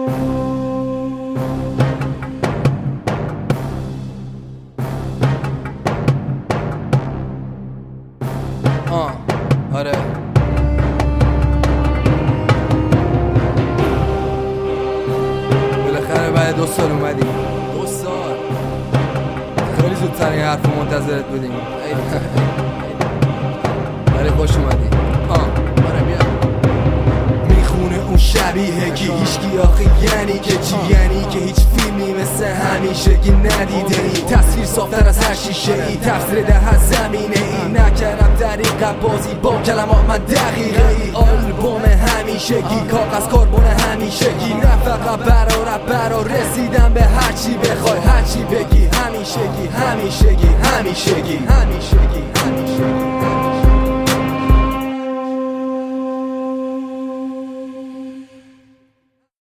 آره بالاخره بعد 2 سال اومدیم. 2 سال خیلی زودتر این حرف منتظرت بودیم. ولی خوش اومدی. آره بیا. میخونه اون شبیه کی هیچکی آخه یعنی که چی؟ یعنی که هیچ فیلمی مثل همیشگی ندیده ای. تصویر صافتر از هر شیشه ای، تفسیر ده از زمینه ای. نکردم طریقت بازی با کلمات من دقیقه ای. آلبوم همیشگی کاغذ کربن همیشگی، نه فقط برا رسیدم به هرچی بخوای هرچی بگی. همیشگی همیشگی همیشگی همیشگی همیشگی